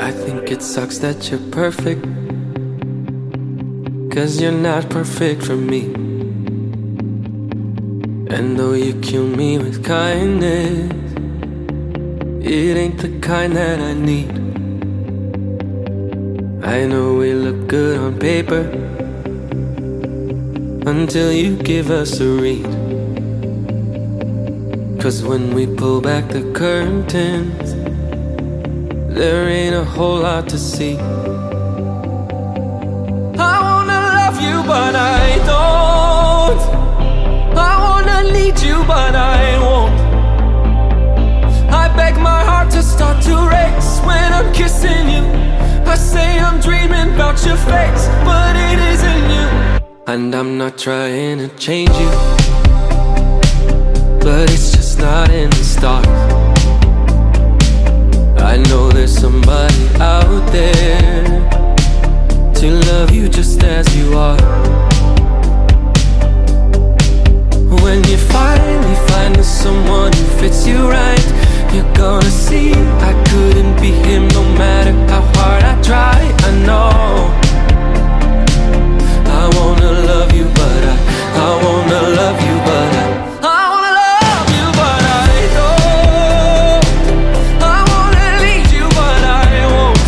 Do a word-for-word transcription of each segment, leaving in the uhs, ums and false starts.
I think it sucks that you're perfect, 'cause you're not perfect for me. And though you kill me with kindness, it ain't the kind that I need. I know we look good on paper until you give us a read. 'Cause when we pull back the curtains, there ain't a whole lot to see. I wanna love you, but I don't. I wanna need you, but I won't. I beg my heart to start to race when I'm kissing you. I say I'm dreaming about your face, but it isn't you. And I'm not trying to change you, but it's just not in the stars. I know there's somebody out there to love you just as you are. When you finally find someone who fits you right, you're gonna see I couldn't be him no matter how hard I try. I know I wanna love you, but I, I wanna love you, but I I wanna love you, but I don't. I wanna lead you, but I won't.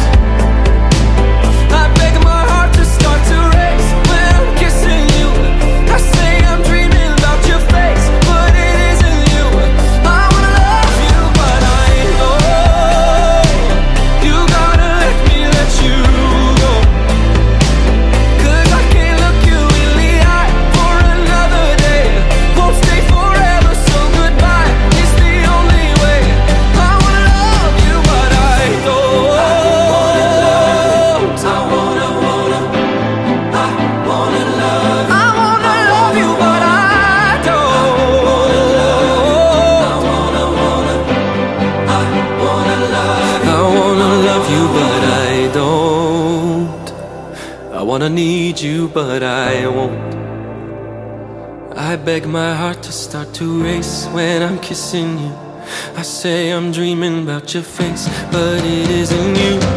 I beg my heart to start to race when I'm kissing you. I say I'm dreaming about your face, but it isn't you. I wanna love you, but I know you gotta let me let you go. 'Cause I can't look you in the eye for another day. Won't stay forever, so goodbye is the only way. I wanna love you, but I don't. I wanna, wanna, I wanna love you. I wanna love you, but I don't. I wanna, wanna, I wanna love you. I wanna love you, but I don't. I wanna need you, but I won't. I beg my heart to start to race when I'm kissing you. I say I'm dreaming about your face, but it isn't you.